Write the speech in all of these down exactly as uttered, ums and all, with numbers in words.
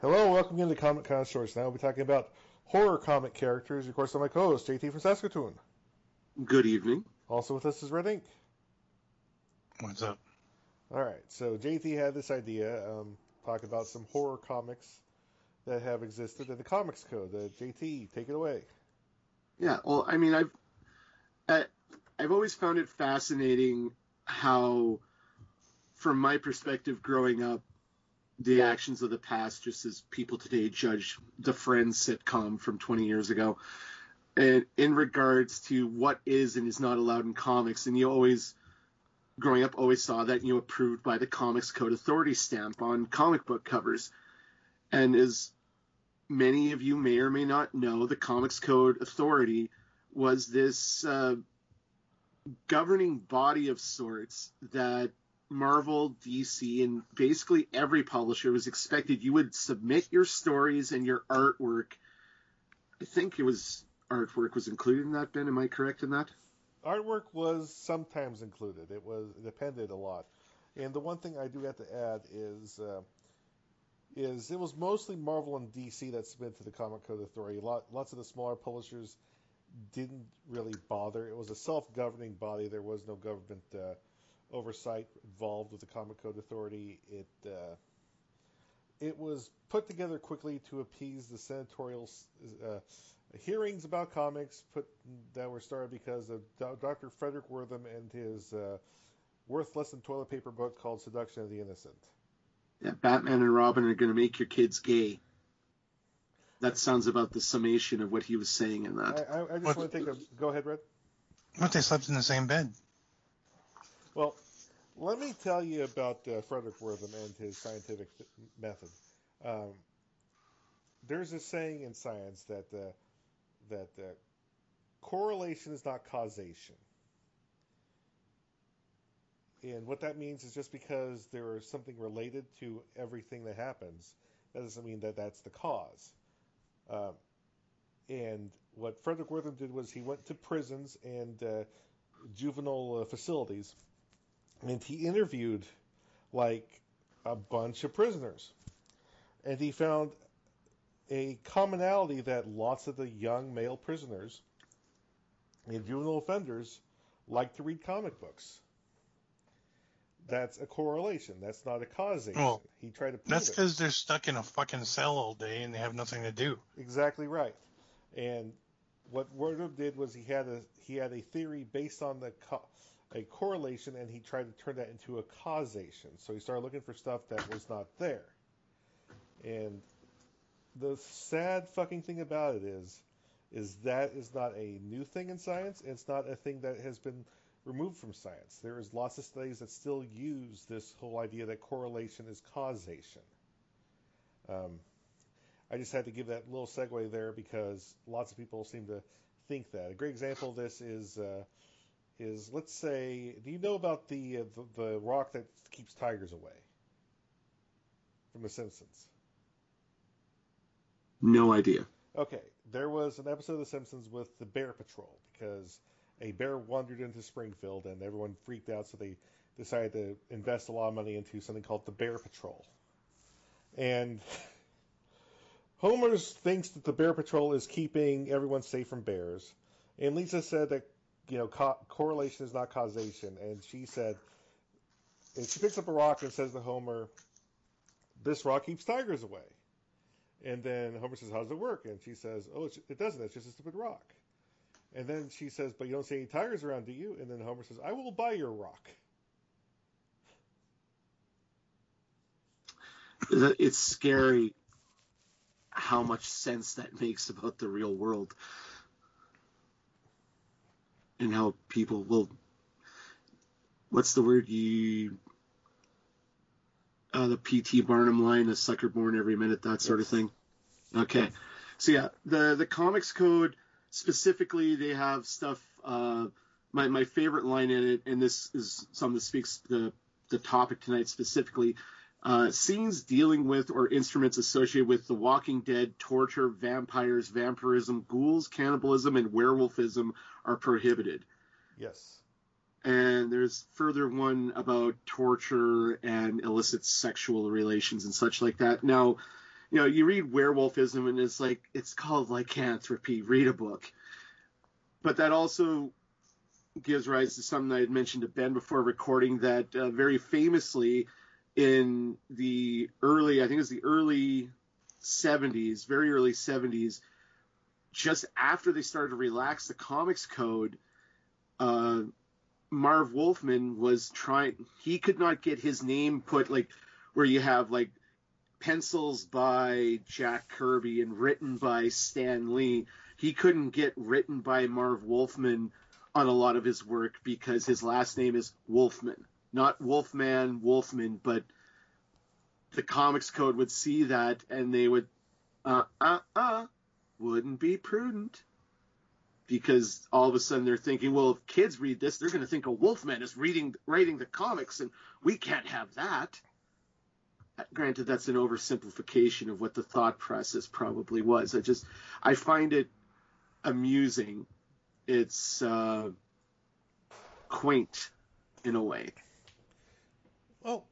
Hello, welcome again to Comic Con Shorts. Now we'll be talking about horror comic characters. Of course, I'm my co-host, J T from Saskatoon. Good evening. Also with us is Red Ink. What's up? All right, so J T had this idea, um, talk about some horror comics that have existed in the Comics Code. Uh, J T, take it away. Yeah, well, I mean, I've uh, I've always found it fascinating how, from my perspective, growing up, the actions of the past, just as people today judge the Friends sitcom from twenty years ago, and in regards to what is and is not allowed in comics, and you always, growing up, always saw that, you know, approved by the Comics Code Authority stamp on comic book covers, and as many of you may or may not know, the Comics Code Authority was this uh, governing body of sorts that Marvel, D C, and basically every publisher was expected you would submit your stories and your artwork. I think it was artwork was included in that, Ben. Am I correct in that? Artwork was sometimes included. It was it depended a lot. And the one thing I do have to add is uh, is it was mostly Marvel and D C that submitted to the Comic Code Authority. Lot, lots of the smaller publishers didn't really bother. It was a self-governing body. There was no government uh, oversight involved with the Comic Code Authority. It uh, it was put together quickly to appease the senatorial uh, hearings about comics put that were started because of Doctor Frederick Wortham and his uh, worth less than toilet paper book called Seduction of the Innocent. Yeah, Batman and Robin are going to make your kids gay. That sounds about the summation of what he was saying in that. I, I, I just What? want to take a... Go ahead, Red. What, they slept in the same bed? Well, let me tell you about uh, Frederick Wortham and his scientific th- method. Um, there's a saying in science that uh, that uh, correlation is not causation. And what that means is just because there is something related to everything that happens, that doesn't mean that that's the cause. Um, and what Frederick Wortham did was he went to prisons and uh, juvenile uh, facilities, and he interviewed like a bunch of prisoners. And he found a commonality that lots of the young male prisoners and juvenile offenders like to read comic books. That's a correlation. That's not a causation. Well, he tried to prove That's it. because they're stuck in a fucking cell all day and they have nothing to do. Exactly right. And what Wortham did was he had a he had a theory based on the co- a correlation, and he tried to turn that into a causation. So he started looking for stuff that was not there. And the sad fucking thing about it is, is that is not a new thing in science. It's not a thing that has been removed from science. There is lots of studies that still use this whole idea that correlation is causation. Um, I just had to give that little segue there because lots of people seem to think that. A great example of this is uh, is let's say, do you know about the, uh, the the rock that keeps tigers away from The Simpsons? No idea. Okay, there was an episode of The Simpsons with the Bear Patrol because a bear wandered into Springfield and everyone freaked out, so they decided to invest a lot of money into something called the Bear Patrol. And Homer thinks that the Bear Patrol is keeping everyone safe from bears, and Lisa said that, you know, co- correlation is not causation, and she said, and she picks up a rock and says to Homer, "This rock keeps tigers away." And then Homer says, "How does it work?" And she says, "Oh, it doesn't. It's just a stupid rock." And then she says, "But you don't see any tigers around, do you?" And then Homer says, "I will buy your rock." It's scary how much sense that makes about the real world and how people will, what's the word you, uh, the P T Barnum line, a sucker born every minute, that sort of thing. Okay. So yeah, the, the Comics Code, specifically, they have stuff, uh, my, my favorite line in it, and this is something that speaks to the, the topic tonight specifically, Uh, scenes dealing with or instruments associated with The Walking Dead, torture, vampires, vampirism, ghouls, cannibalism, and werewolfism are prohibited. Yes. And there's further one about torture and illicit sexual relations and such like that. Now, you know, you read Werewolfism and it's like, it's called lycanthropy, read a book. But that also gives rise to something I had mentioned to Ben before recording, that uh, very famously in the early, I think it was the early seventies, very early seventies, just after they started to relax the comics code, uh, Marv Wolfman was trying, he could not get his name put, like, where you have, like, pencils by Jack Kirby and written by Stan Lee. He couldn't get written by Marv Wolfman on a lot of his work because his last name is Wolfman. Not Wolfman, Wolfman, but the comics code would see that and they would, uh, uh, uh, wouldn't be prudent. Because all of a sudden they're thinking, well, if kids read this, they're going to think a Wolfman is reading, writing the comics, and we can't have that. Granted, that's an oversimplification of what the thought process probably was. I just, I find it amusing. It's uh, quaint in a way. Well,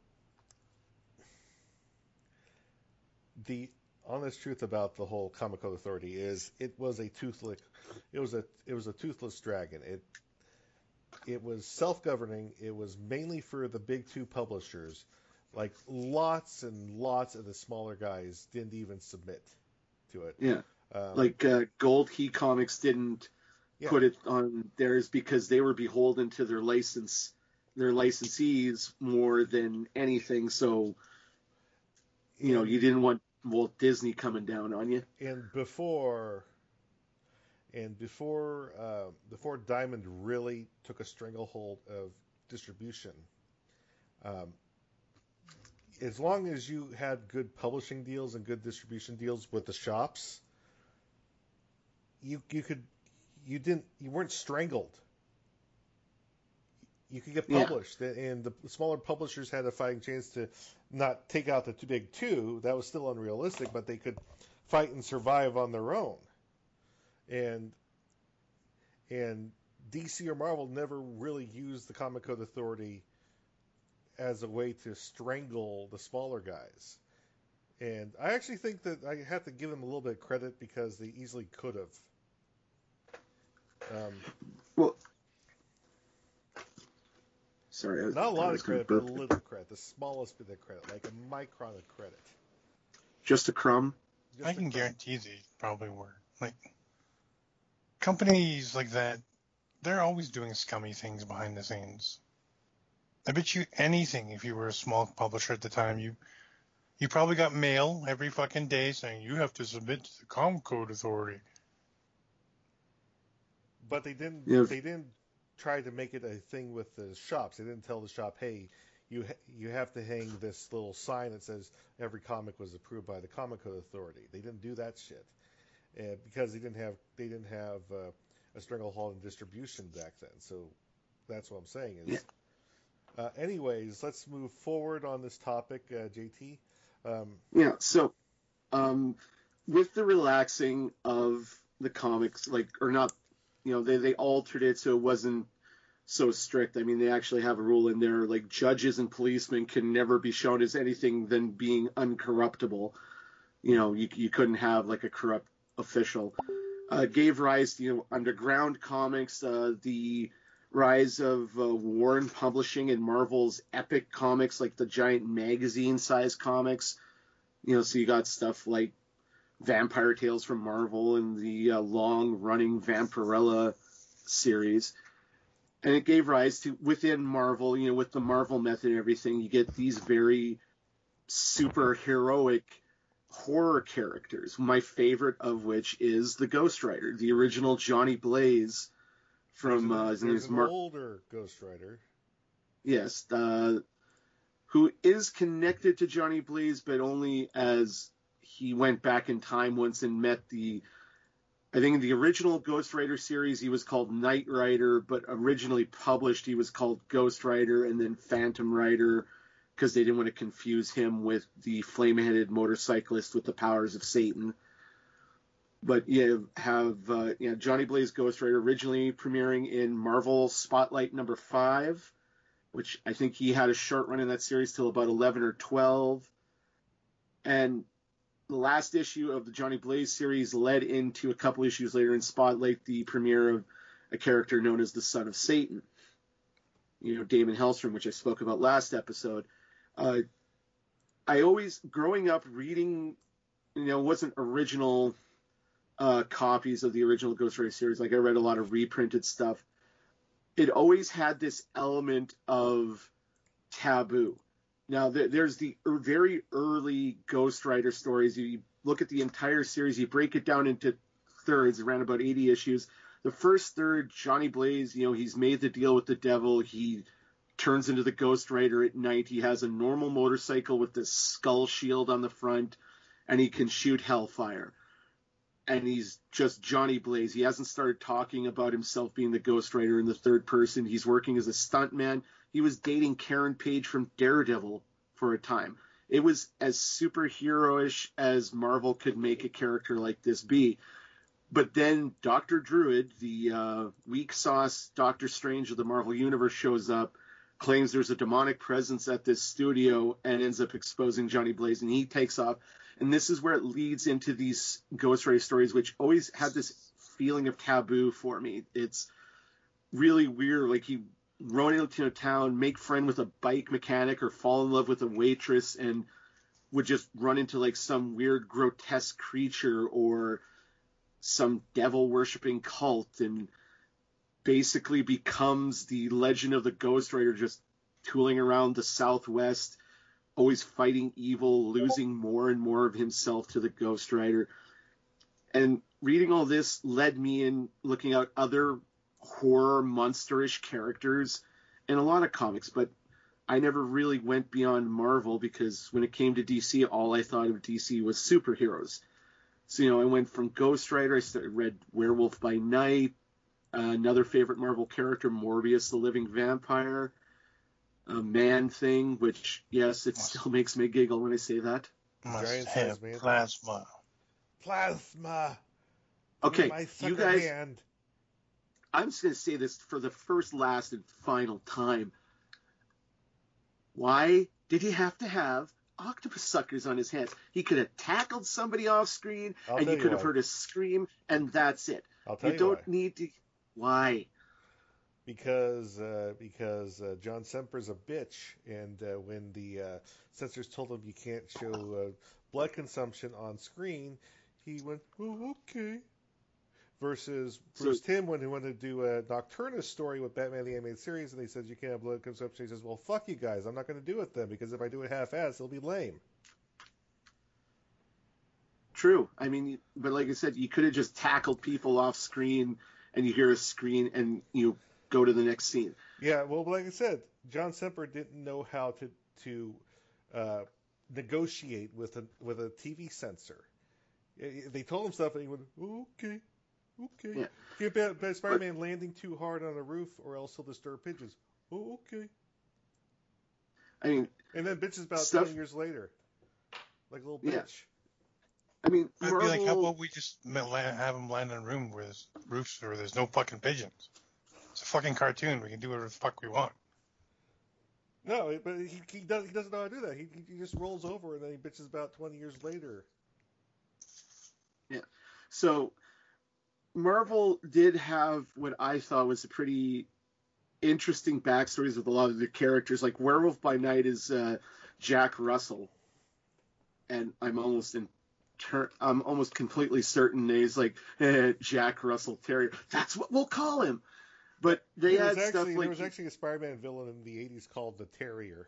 the honest truth about the whole Comic Code Authority is it was a toothless, it was a it was a toothless dragon. It it was self-governing. It was mainly for the big two publishers. Like lots and lots of the smaller guys didn't even submit to it. Yeah, um, like uh, Gold Key Comics didn't yeah. put it on theirs because they were beholden to their license, their licensees more than anything. So, you know, you didn't want Walt Disney coming down on you. And before, and before, uh, before Diamond really took a stranglehold of distribution, um, as long as you had good publishing deals and good distribution deals with the shops, you you could you didn't you weren't strangled. You could get published, yeah. And the smaller publishers had a fighting chance to not take out the too big two. That was still unrealistic, but they could fight and survive on their own. And and D C or Marvel never really used the Comic Code Authority as a way to strangle the smaller guys. And I actually think that I have to give them a little bit of credit because they easily could have. Um, well, sorry. Not a lot of credit, but a little credit. The smallest bit of credit, like a micron of credit. Just a crumb? Just I can guarantee they probably were. Like, companies like that, they're always doing scummy things behind the scenes. I bet you anything, if you were a small publisher at the time, you you probably got mail every fucking day saying you have to submit to the Comic Code Authority. But they didn't. Yeah. They didn't try to make it a thing with the shops. They didn't tell the shop, "Hey, you ha- you have to hang this little sign that says every comic was approved by the Comic Code Authority." They didn't do that shit uh, because they didn't have they didn't have uh, a stranglehold in distribution back then. So that's what I'm saying is. Yeah. Uh, anyways, let's move forward on this topic, uh, J T. Um, yeah, so um, with the relaxing of the comics, like, or not, you know, they, they altered it so it wasn't so strict. I mean, they actually have a rule in there, like, judges and policemen can never be shown as anything than being uncorruptible. You know, you, you couldn't have, like, a corrupt official. Uh, gave rise to, you know, underground comics, uh, the rise of uh, Warren Publishing and Marvel's epic comics, like the giant magazine-sized comics. You know, so you got stuff like Vampire Tales from Marvel and the uh, long-running Vampirella series. And it gave rise to, within Marvel, you know, with the Marvel method and everything, you get these very super heroic horror characters. My favorite of which is the Ghost Rider, the original Johnny Blaze. From uh, there's an, there's an Mar- older Ghost Rider. Yes, uh, who is connected to Johnny Blaze, but only as he went back in time once and met the. I think in the original Ghost Rider series, he was called Knight Rider, but originally published, he was called Ghost Rider and then Phantom Rider because they didn't want to confuse him with the flame-headed motorcyclist with the powers of Satan. But you have uh, you know, Johnny Blaze Ghost Rider originally premiering in Marvel Spotlight number five, which I think he had a short run in that series till about eleven or twelve. And the last issue of the Johnny Blaze series led into a couple issues later in Spotlight, the premiere of a character known as the Son of Satan. You know, Damon Hellstrom, which I spoke about last episode. Uh, I always, growing up, reading, you know, wasn't original uh, copies of the original Ghost Rider series. Like, I read a lot of reprinted stuff. It always had this element of taboo. Now, th- there's the er- very early Ghost Rider stories. You look at the entire series, you break it down into thirds, around about eighty issues. The first third, Johnny Blaze, you know, he's made the deal with the devil. He turns into the Ghost Rider at night. He has a normal motorcycle with this skull shield on the front, and he can shoot hellfire. And he's just Johnny Blaze. He hasn't started talking about himself being the Ghost Rider in the third person. He's working as a stuntman. He was dating Karen Page from Daredevil for a time. It was as superhero-ish as Marvel could make a character like this be. But then Doctor Druid, the uh, weak sauce Doctor Strange of the Marvel Universe, shows up, claims there's a demonic presence at this studio, and ends up exposing Johnny Blaze, and he takes off. And this is where it leads into these Ghost Rider stories, which always had this feeling of taboo for me. It's really weird. Like, he run into a town, make friend with a bike mechanic, or fall in love with a waitress, and would just run into, like, some weird grotesque creature or some devil-worshipping cult, and basically becomes the legend of the Ghost Rider, just tooling around the Southwest, always fighting evil, losing more and more of himself to the Ghost Rider. And reading all this led me in looking at other horror, monsterish characters in a lot of comics, but I never really went beyond Marvel, because when it came to D C, all I thought of D C was superheroes. So, you know, I went from Ghost Rider, I started, read Werewolf by Night, uh, another favorite Marvel character, Morbius the Living Vampire, a Man-Thing, which, yes, it still makes me giggle when I say that. Must Giant have size man. plasma. Plasma. Okay, My you sucker guys, hand. I'm just going to say this for the first, last, and final time. Why did he have to have octopus suckers on his hands? He could have tackled somebody off screen, I'll and tell you you could have why. heard a scream, and that's it. I'll tell You you don't why. need to. Why? Because uh, because uh, John Semper's a bitch, and uh, when the uh, censors told him you can't show uh, blood consumption on screen, he went, "Oh, okay." Versus Bruce So- Timm, when he wanted to do a Nocturnus story with Batman the Animated Series, and he says you can't have blood consumption, he says, "Well, fuck you guys, I'm not going to do it then, because if I do it half-assed, it'll be lame." True. I mean, but like I said, you could have just tackled people off screen, and you hear a scream, and you go to the next scene. Yeah, well, like I said, John Semper didn't know how to to uh, negotiate with a with a T V censor. They told him stuff, and he went, "Oh, okay, okay." Yeah. Get Bat- Bat- Spider-Man landing too hard on a roof, or else he'll disturb pigeons. Oh, okay. I mean, And then bitches about Stuff- twenty years later, like a little Yeah. bitch. I mean, I'd Marvel. be like, how about we just ma- la- have him land in a room where there's roofs or there's no fucking pigeons? It's a fucking cartoon. We can do whatever the fuck we want. No, but he, he does he doesn't know how to do that. He, he just rolls over, and then he bitches about twenty years later. So, Marvel did have what I thought was a pretty interesting backstories with a lot of the characters. Like Werewolf by Night is uh, Jack Russell, and I'm almost in. Ter- I'm almost completely certain that he's like eh, Jack Russell Terrier. That's what we'll call him. But they There was had stuff actually like. there was actually a Spider-Man villain in the eighties called the Terrier.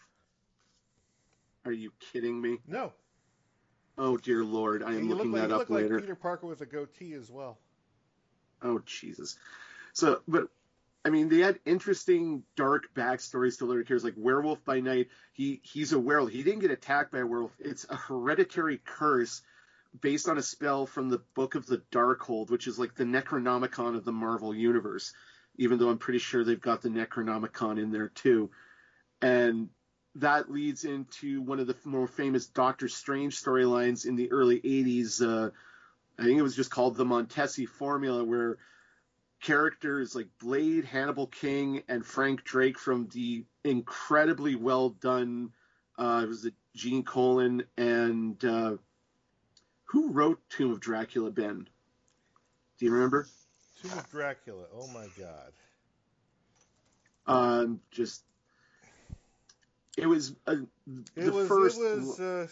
Are you kidding me? No, Oh dear Lord, I am he looking looked like, that he up looked later. like Peter Parker with a goatee as well. Oh Jesus. So, but I mean, they had interesting, dark backstories to little characters. Like Werewolf by Night, he he's a werewolf. He didn't get attacked by a werewolf. It's a hereditary curse based on a spell from the Book of the Darkhold, which is like the Necronomicon of the Marvel Universe. Even though I'm pretty sure they've got the Necronomicon in there too, and that leads into one of the more famous Doctor Strange storylines in the early eighties. Uh, I think it was just called the Montesi Formula, where characters like Blade, Hannibal King, and Frank Drake from the incredibly well done, uh, it was it Gene Colan and uh, Who wrote Tomb of Dracula, Ben? Do you remember? Tomb of Dracula. Oh my god. Um, just it was uh, It the was. first. It was. Uh,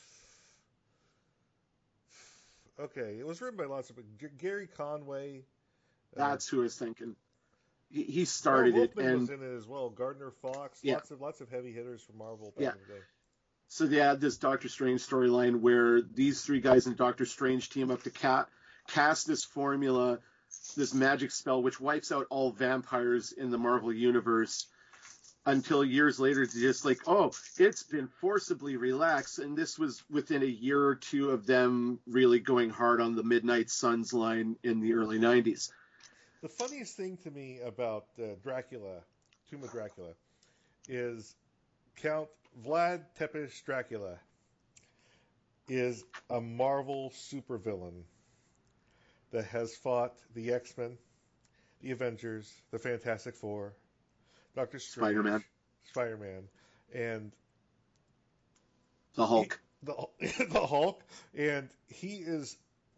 okay. It was written by lots of G- Gary Conway. Uh, That's who I was thinking. He, he Marv started it, Wolfman was and in it as well. Gardner Fox. yeah, Lots of lots of heavy hitters from Marvel back yeah. in the day. So they had this Doctor Strange storyline where these three guys in Doctor Strange team up to cat cast this formula, this magic spell which wipes out all vampires in the Marvel universe. Until years later, it's just like, oh, it's been forcibly relaxed, and this was within a year or two of them really going hard on the Midnight Suns line in the early nineties. The funniest thing to me about uh, Dracula, Tomb of Dracula, is Count Vlad Tepes Dracula is a Marvel supervillain that has fought the X-Men, the Avengers, the Fantastic Four, Doctor Strange, Spider-Man, Spider-Man, and the Hulk. He, the, the Hulk, and he is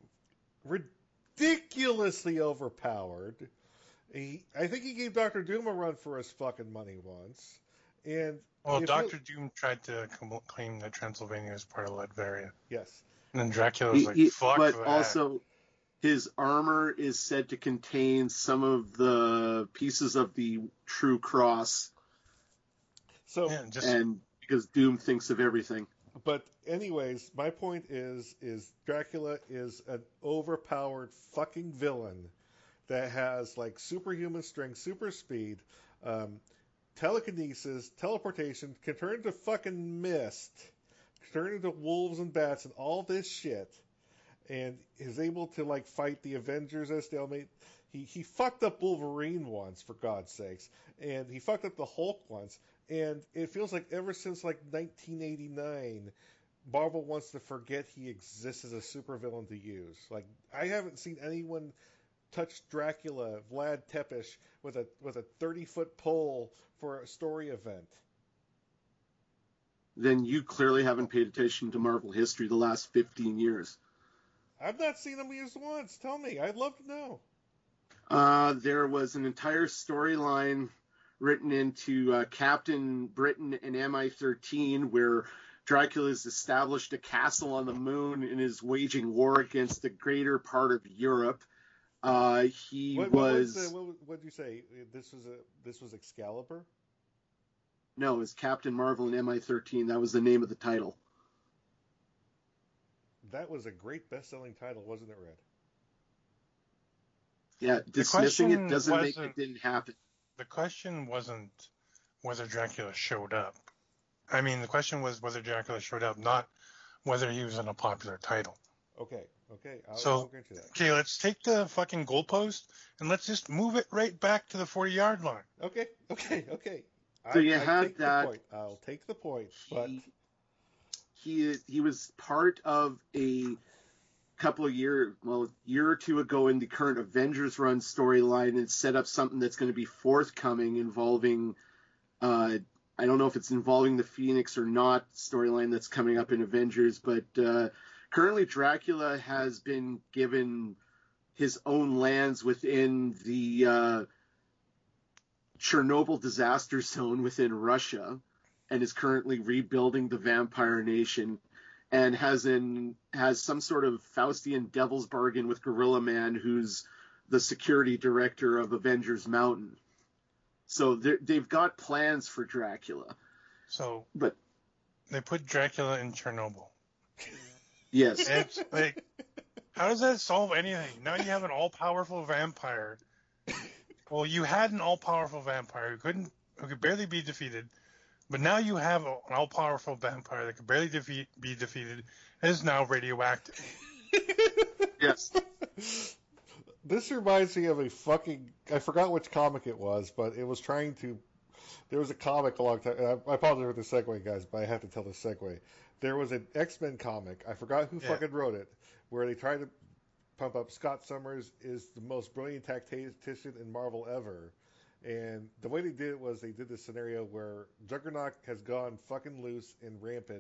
ridiculously overpowered. He, I think he gave Doctor Doom a run for his fucking money once, and Well, if Doctor you- Doom tried to com- claim that Transylvania is part of Latveria. yes, And then Dracula was He- like, he- fuck but that. also, his armor is said to contain some of the pieces of the True Cross, so Yeah, just and because Doom thinks of everything. but anyways, my point is is Dracula is an overpowered fucking villain that has like superhuman strength, super speed, um, telekinesis, teleportation, can turn into fucking mist, can turn into wolves and bats and all this shit, and is able to like fight the Avengers at stalemate. He he fucked up Wolverine once, for God's sakes, and he fucked up the Hulk once. And it feels like ever since like nineteen eighty-nine, Marvel wants to forget he exists as a supervillain to use. Like I haven't seen anyone touch Dracula, Vlad Tepes, with a with a thirty foot pole for a story event. Then you clearly haven't paid attention to Marvel history the last fifteen years. I've not seen him used once. Tell me, I'd love to know. Uh, there was an entire storyline written into uh, Captain Britain and M I thirteen where Dracula has established a castle on the moon and is waging war against the greater part of Europe. Uh, he What, what was, was the, what what did you say? This was a this was Excalibur. no, it was Captain Marvel and M I thirteen. That was the name of the title. That was a great best-selling title, wasn't it, Red? Yeah, dismissing it question doesn't make wasn't- it didn't happen. the question wasn't whether Dracula showed up. I mean, the question was whether Dracula showed up, not whether he was in a popular title. Okay, okay, I'll, So- I'll grant you that. Okay, let's take the fucking goalpost and let's just move it right back to the forty-yard line. Okay, okay, okay. So I, you I had take that- The point. I'll take the point, but He, he he was part of a couple of years, well, year or two ago in the current Avengers run storyline and set up something that's going to be forthcoming involving, uh, I don't know if it's involving the Phoenix or not storyline that's coming up in Avengers, but uh, currently Dracula has been given his own lands within the uh, Chernobyl disaster zone within Russia and is currently rebuilding the vampire nation and has in has some sort of Faustian devil's bargain with Gorilla Man, who's the security director of Avengers Mountain. So they've got plans for Dracula. So But they put Dracula in Chernobyl. yes, It's like, how does that solve anything? Now you have an all-powerful vampire. Well, you had an all-powerful vampire who couldn't, who could barely be defeated, but now you have an all-powerful vampire that could barely defeat, be defeated, and is now radioactive. yes. this reminds me of a fucking. I forgot which comic it was, but it was trying to. There was a comic a long time. I, I apologize for the segue, guys, but I have to tell the segue. There was an X-Men comic. I forgot who Yeah. fucking wrote it, where they tried to pump up Scott Summers is the most brilliant tactician in Marvel ever. And the way they did it was they did this scenario where Juggernaut has gone fucking loose and rampant,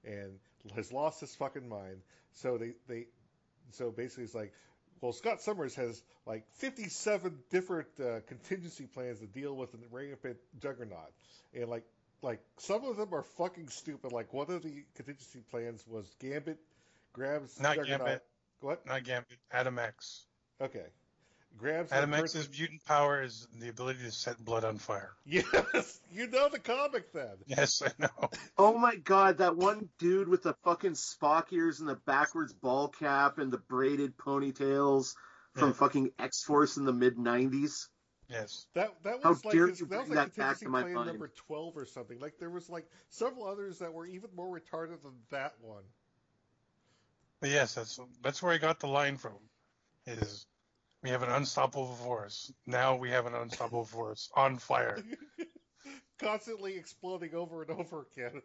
and has lost his fucking mind. So they they so basically it's like, well, Scott Summers has like fifty-seven different uh, contingency plans to deal with the rampant Juggernaut, and like like some of them are fucking stupid. Like one of the contingency plans was Gambit grabs Not Juggernaut. Gambit. What? Not Gambit. Adam X. Okay. Grabs Adam and burns X's mutant power is the ability to set blood on fire. Yes, you know the comic then. Yes, I know. Oh my god, that one dude with the fucking Spock ears and the backwards ball cap and the braided ponytails from Yeah. fucking X-Force in the mid nineties. Yes. That that How was like dare his, you that was bring like that back contingency to my plan mind. number twelve or something. Like there was like several others that were even more retarded than that one. But yes, that's that's where I got the line from. Is we have an unstoppable force. Now we have an unstoppable force on fire. Constantly exploding over and over again.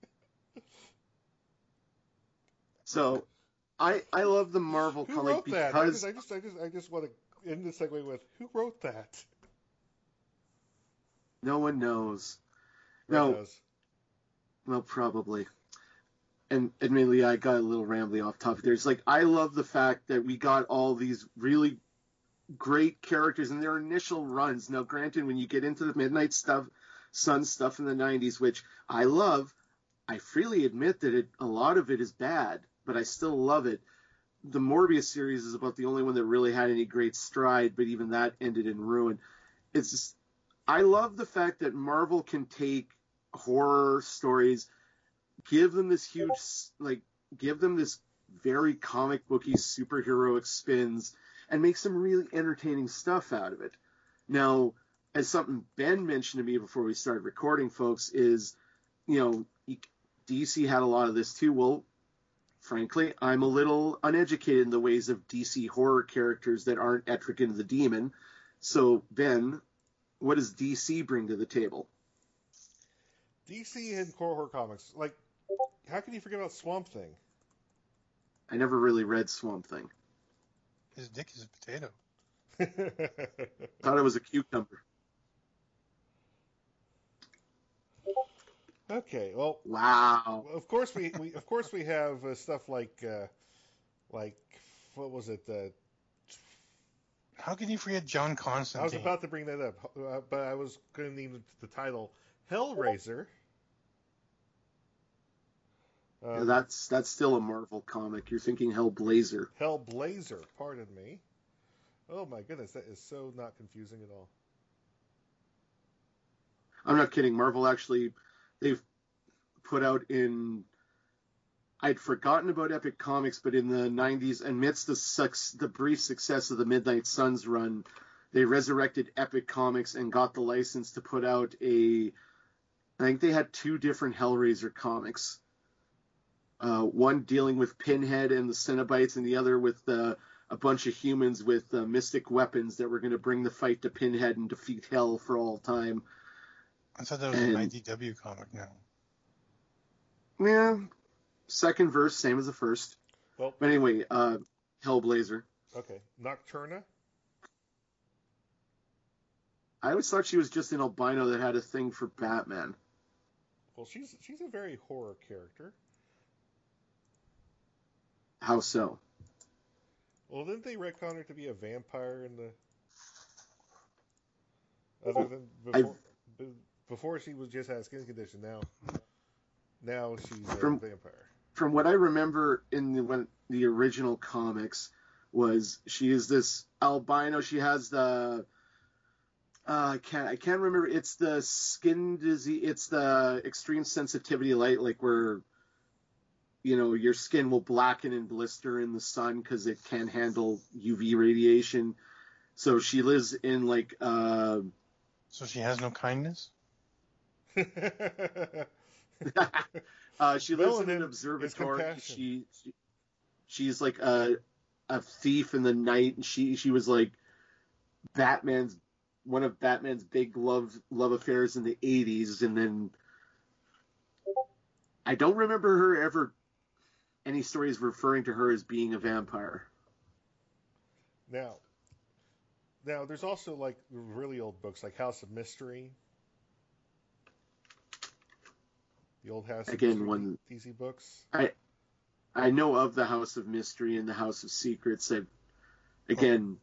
So, I I love the Marvel Who comic wrote that? I just because I just I just I just want to end the segue with who wrote that? no one knows. Who No, knows? well, probably. And admittedly, I got a little rambly off topic there. It's like I love the fact that we got all these really great characters in their initial runs. Now, granted, when you get into the Midnight stuff, Sun stuff in the nineties, which I love, I freely admit that it, a lot of it is bad, but I still love it. The Morbius series is about the only one that really had any great stride, but even that ended in ruin. It's just, I love the fact that Marvel can take horror stories, give them this huge, like, give them this very comic booky superheroic spins, and make some really entertaining stuff out of it. Now, as something Ben mentioned to me before we started recording, folks, is, you know, D C had a lot of this too. Well, frankly, I'm a little uneducated in the ways of D C horror characters that aren't Etrigan the Demon. So, Ben, what does D C bring to the table? D C and core horror comics. Like, how can you forget about Swamp Thing? I never really read Swamp Thing. His dick is a potato. Thought it was a cucumber. Okay, well, Wow. of course we, we of course we have uh, stuff like uh, like what was it? Uh, How can you forget John Constantine? I was about to bring that up, uh, but I was going to name the title Hellraiser. Um, Yeah, that's that's still a Marvel comic. You're thinking Hellblazer. Hellblazer, pardon me. Oh my goodness, that is so not confusing at all. I'm not kidding. Marvel actually, they've put out in. I'd forgotten about Epic Comics, but in the nineties, amidst the suc- the brief success of the Midnight Suns run, they resurrected Epic Comics and got the license to put out a. I think they had two different Hellraiser comics. Uh, one dealing with Pinhead and the Cenobites, and the other with uh, a bunch of humans with uh, mystic weapons that were going to bring the fight to Pinhead and defeat Hell for all time. I thought that was and, an I D W comic now. Yeah, second verse, same as the first. Well, But anyway, uh, Hellblazer. okay, Nocturna. I always thought she was just an albino that had a thing for Batman. Well, she's she's a very horror character. How so? Well, didn't they retcon her to be a vampire in the? Other than before, b- before she was just had a skin condition. Now, now she's a From- vampire. From what I remember in the when the original comics was she is this albino. She has the uh, I can't I can't remember. It's the skin disease. It's the extreme sensitivity light, like where you know your skin will blacken and blister in the sun because it can't handle U V radiation. So she lives in like uh, So she has no kindness? uh, she lives in Melanin an is observatory. compassion. She, she she's like a a thief in the night, and she she was like Batman's one of Batman's big love love affairs in the eighties, and then I don't remember her ever any stories referring to her as being a vampire. Now, now there's also like really old books like House of Mystery. The old House of Again, Mystery one D C books. I I know of the House of Mystery and the House of Secrets. I've again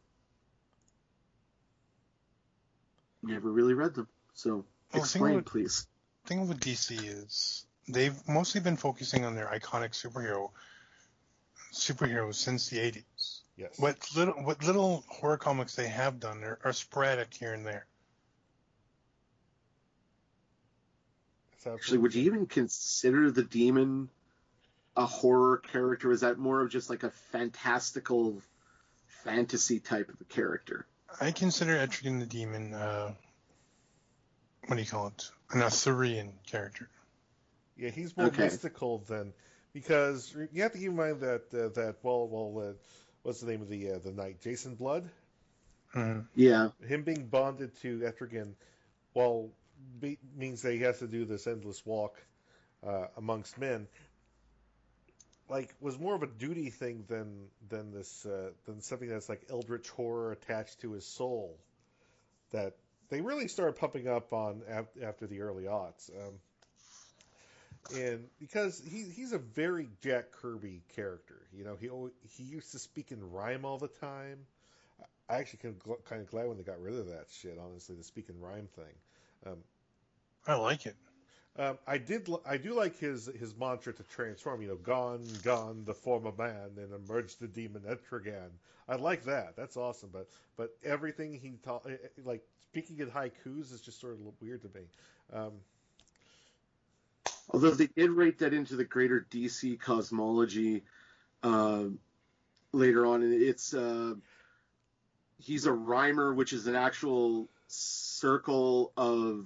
oh. never really read them. So well, explain, with, please. The thing with D C is they've mostly been focusing on their iconic superhero superheroes since the eighties. Yes. What little what little horror comics they have done are, are sporadic here and there. Actually, would you even consider the Demon a horror character? Is that more of just like a fantastical fantasy type of a character? I consider Etrigan the Demon, uh, what do you call it? An Arthurian character. Yeah, he's more okay. mystical than, because you have to keep in mind that uh, that well, well, uh, what's the name of the uh, the knight? Jason Blood. Mm-hmm. Yeah. Him being bonded to Etrigan, well, be, means that he has to do this endless walk uh, amongst men. Like, was more of a duty thing than than this uh, than something that's like eldritch horror attached to his soul. That they really started pumping up on af- after the early aughts. Um, And because he he's a very Jack Kirby character, you know, he always, he used to speak in rhyme all the time. I actually kind of, kind of glad when they got rid of that shit, honestly, the speak in rhyme thing. Um, I like it. Um, I did I do like his his mantra to transform, you know, gone, gone, the form of man, and emerge the demon Etrigan. I like that. That's awesome. But but everything he taught, like speaking in haikus, is just sort of weird to me. Um, Although they did write that into the greater D C cosmology uh, later on, and it's uh, he's a rhymer, which is an actual circle of,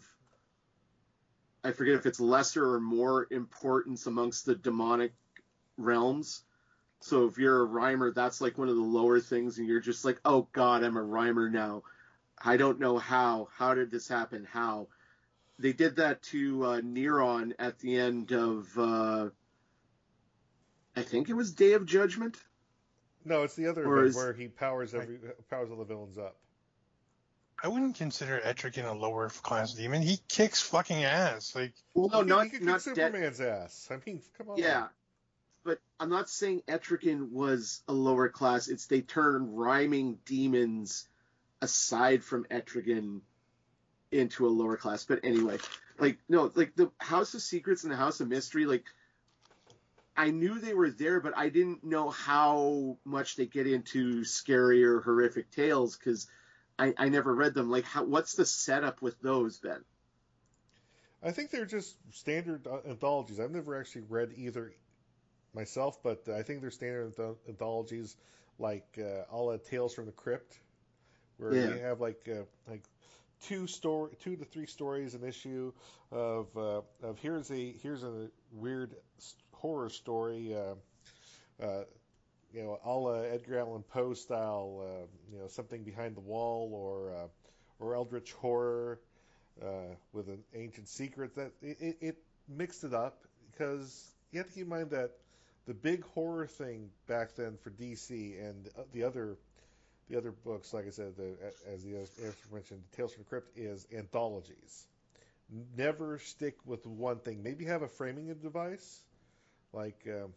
I forget if it's lesser or more importance amongst the demonic realms. So if you're a rhymer, that's like one of the lower things, and you're just like, oh God, I'm a rhymer now. I don't know how. How did this happen? How? They did that to uh, Neron at the end of, uh, I think it was Day of Judgment. No, it's the other or event is, where he powers every powers all the villains up. I wouldn't consider Etrigan a lower class demon. He kicks fucking ass. Like, well, no, he not he could not kick Superman's de- ass. I mean, come on. Yeah, but I'm not saying Etrigan was a lower class. It's they turn rhyming demons aside from Etrigan into a lower class. But anyway, like no, like the House of Secrets and the House of Mystery, like I knew they were there, but I didn't know how much they get into scary or horrific tales because I, I never read them. Like, how, what's the setup with those, Ben? I think they're just standard anthologies. I've never actually read either myself, but I think they're standard anthologies, like uh, a la Tales from the Crypt, where yeah. you have like uh, like two story, two to three stories an issue of uh, of here's a here's a weird horror story, uh, uh, you know, a la Edgar Allan Poe style, uh, you know, something behind the wall, or uh, or eldritch horror uh, with an ancient secret. That it, it, it mixed it up because you have to keep in mind that the big horror thing back then for D C and the other the other books, like I said, the, as the as mentioned, Tales from the Crypt, is anthologies. Never stick with one thing. Maybe have a framing device, like um,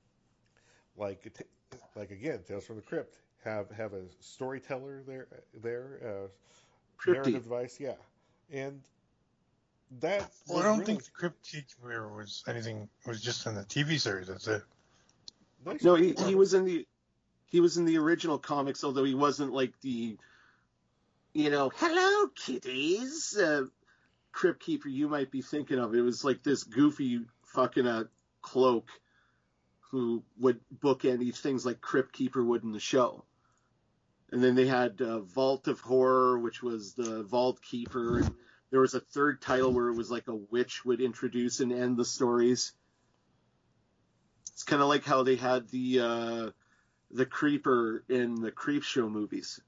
like like again, Tales from the Crypt. Have have a storyteller there there, uh, narrative device, yeah, and that. Well, I don't really... think the Crypt Keeper was anything. It was just in the T V series. That's it. Nice. No, he, he was in the. He was in the original comics, although he wasn't like the, you know, hello kitties, uh, Crypt Keeper you might be thinking of. It was like this goofy fucking uh, cloak who would bookend each things like Crypt Keeper would in the show. And then they had uh, Vault of Horror, which was the Vault Keeper. And there was a third title where it was like a witch would introduce and end the stories. It's kind of like how they had the... Uh, the Creeper in the Creepshow movies,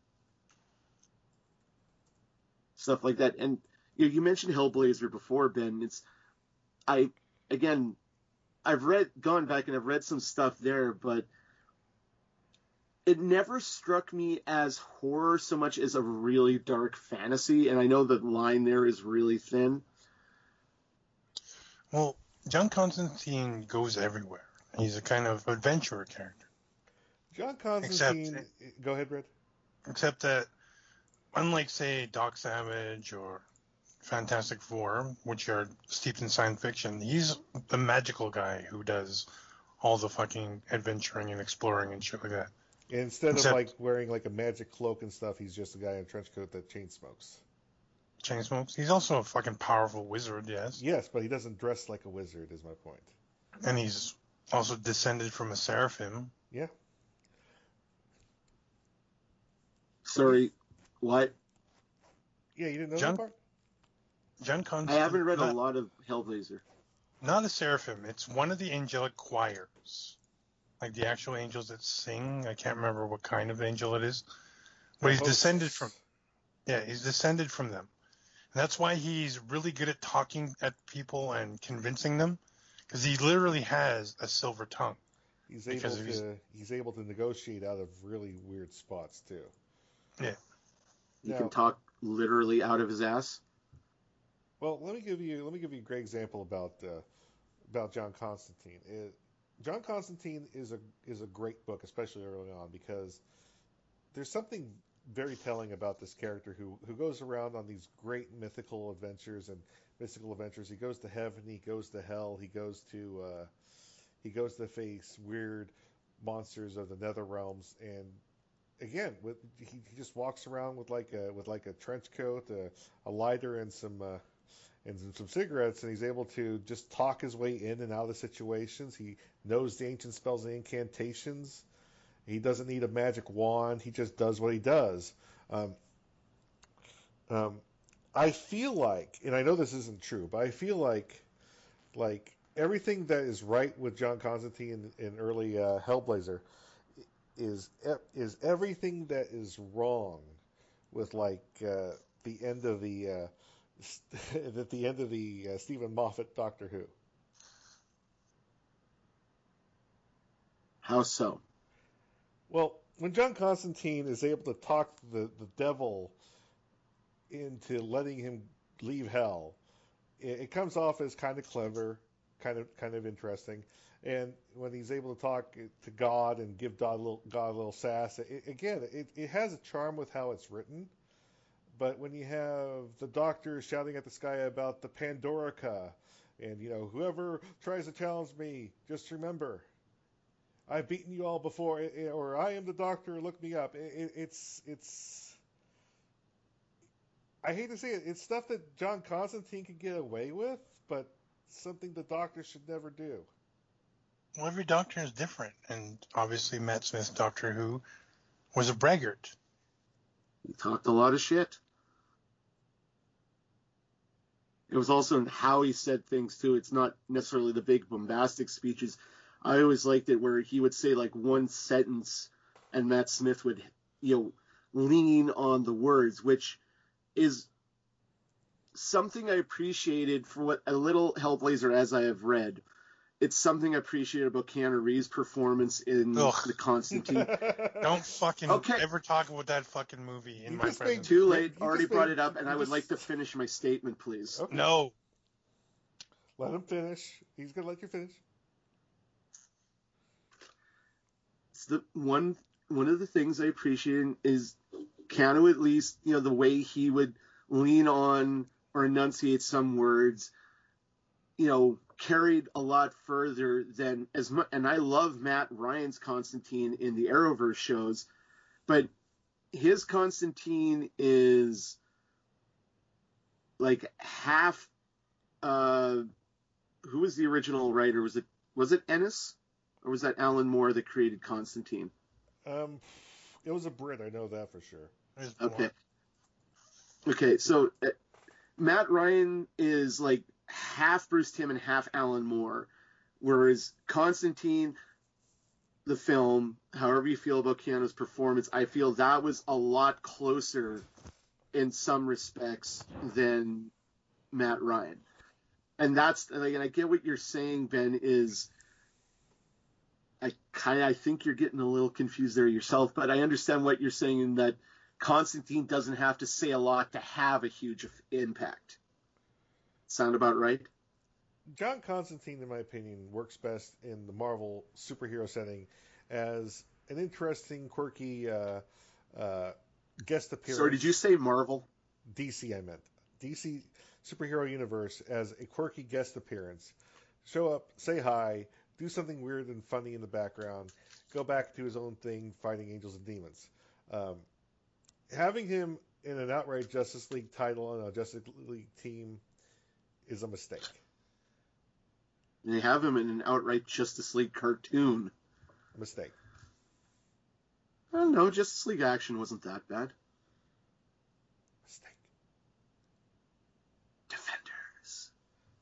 stuff like that. And you know, you mentioned Hellblazer before, Ben. It's I again, I've read, gone back and I've read some stuff there, but it never struck me as horror so much as a really dark fantasy. And I know the line there is really thin. Well, John Constantine goes everywhere. He's a kind of adventurer character. John Except, Constantine. Go ahead, Red. except that, unlike, say, Doc Savage or Fantastic Four, which are steeped in science fiction, he's the magical guy who does all the fucking adventuring and exploring and shit like that. Instead Except, of like wearing like a magic cloak and stuff, he's just a guy in a trench coat that chain smokes. Chain smokes. He's also a fucking powerful wizard, yes. Yes, but he doesn't dress like a wizard, is my point. And he's also descended from a seraphim. Yeah. Sorry, what? Yeah, you didn't know John, that part? John Constantine. I haven't read not, a lot of Hellblazer. Not a seraphim. It's one of the angelic choirs. Like the actual angels that sing. I can't remember what kind of angel it is. But he's Oh, descended from... Yeah, he's descended from them. And that's why he's really good at talking at people and convincing them. Because he literally has a silver tongue. He's able Because to he's- he's able to negotiate out of really weird spots too. Yeah. He Now- can talk literally out of his ass. Well, let me give you let me give you a great example about uh, about John Constantine. It, John Constantine is a is a great book, especially early on, because there's something very telling about this character who who goes around on these great mythical adventures and mystical adventures. He goes to heaven, he goes to hell, he goes to uh, he goes to face weird monsters of the nether realms, and again, with he, he just walks around with like a with like a trench coat, a, a lighter, and some uh, and some, some cigarettes, and he's able to just talk his way in and out of situations. He knows the ancient spells and incantations. He doesn't need a magic wand. He just does what he does. Um, um, I feel like, and I know this isn't true, but I feel like, like everything that is right with John Constantine in, in early uh, Hellblazer is is everything that is wrong with like uh, the end of the uh, at the end of the uh, Stephen Moffat Doctor Who. How so? Well, when John Constantine is able to talk the, the devil into letting him leave hell, it, it comes off as kind of clever, kind of kind of interesting. And when he's able to talk to God and give God a little, God a little sass, it, again, it, it has a charm with how it's written. But when you have the Doctor shouting at the sky about the Pandorica, and, you know, whoever tries to challenge me, just remember, I've beaten you all before, or I am the Doctor, look me up. It, it, it's, it's, I hate to say it, it's stuff that John Constantine could get away with, but something the Doctor should never do. Well, every Doctor is different. And obviously Matt Smith's Doctor Who was a braggart. He talked a lot of shit. It was also in how he said things, too. It's not necessarily the big bombastic speeches. I always liked it where he would say, like, one sentence, and Matt Smith would, you know, lean on the words, which is something I appreciated for what a little Hellblazer as I have read. It's something I appreciate about Keanu Reeves' performance in Ugh. the Constantine. Don't fucking Okay. ever talk about that fucking movie in You my just made presence. Too late. You Already just brought made- it up, and you I would just- like to finish my statement, please. Okay. No. Let him finish. He's gonna let you finish. It's the one one of the things I appreciate is Keanu, at least, you know, the way he would lean on or enunciate some words, you know, carried a lot further than as much. And I love Matt Ryan's Constantine in the Arrowverse shows, but his Constantine is like half. Uh, who was the original writer? Was it was it Ennis, or was that Alan Moore that created Constantine? Um, it was a Brit. I know that for sure. There's Okay. more. Okay, so uh, Matt Ryan is like half Bruce Timm and half Alan Moore, whereas Constantine, the film, however you feel about Keanu's performance, I feel that was a lot closer in some respects than Matt Ryan. And that's like, and I get what you're saying, Ben, is I kind of I think you're getting a little confused there yourself, but I understand what you're saying in that Constantine doesn't have to say a lot to have a huge impact. Sound about right? John Constantine, in my opinion, works best in the Marvel superhero setting as an interesting, quirky uh, uh, guest Sorry, did you appearance. say Marvel? D C, I meant. D C superhero universe as a quirky guest appearance. Show up, say hi, do something weird and funny in the background, go back to his own thing, fighting angels and demons. Um, having him in an outright Justice League title and a Justice League team is a mistake. They have him in an outright Justice League cartoon. A mistake. I don't know. Justice League Action wasn't that bad. Mistake. Defenders.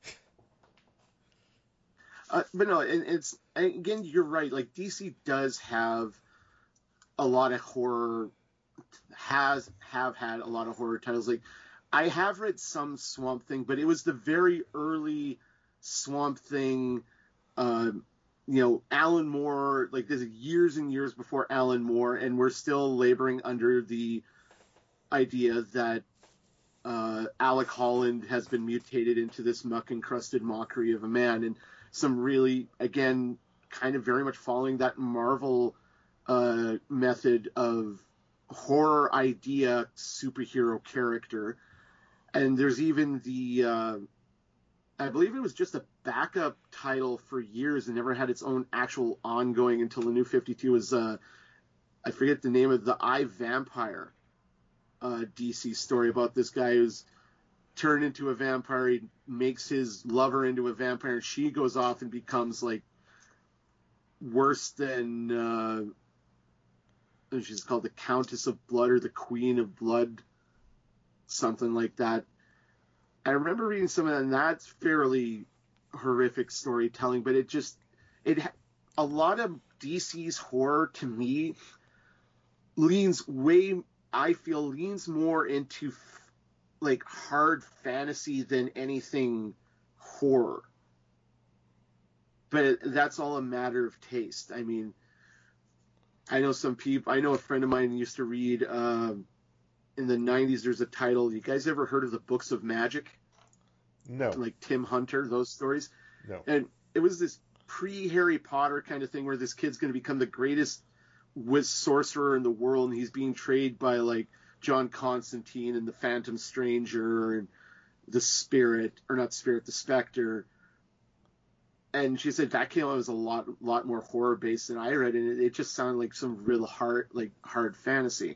uh, but no, it, it's again, you're right. Like D C does have a lot of horror. Has have had a lot of horror titles. Like I have read some Swamp Thing, but it was the very early Swamp Thing. Uh, you know, Alan Moore. Like this is years and years before Alan Moore, and we're still laboring under the idea that uh, Alec Holland has been mutated into this muck-encrusted mockery of a man, and some really, again, kind of very much following that Marvel uh, method of horror idea superhero character. And there's even the, uh, I believe it was just a backup title for years and never had its own actual ongoing until the New fifty-two was, uh, I forget the name of the I, Vampire uh, D C story about this guy who's turned into a vampire. He makes his lover into a vampire, and she goes off and becomes like worse than, uh, she's called the Countess of Blood or the Queen of Blood, something like that. I remember reading some of that, and that's fairly horrific storytelling, but it just, it a lot of D C's horror to me leans way, I feel, leans more into f- like hard fantasy than anything horror. But that's all a matter of taste. I mean, I know some people, I know a friend of mine used to read, um, in the nineties, there's a title, you guys ever heard of the Books of Magic? No. Like Tim Hunter, those stories? No. And it was this pre-Harry Potter kind of thing where this kid's going to become the greatest wiz sorcerer in the world, and he's being trained by, like, John Constantine and the Phantom Stranger and the Spirit, or not Spirit, the Spectre. And she said that came out as a lot, lot more horror based than I read, and it, it just sounded like some real hard, like hard fantasy.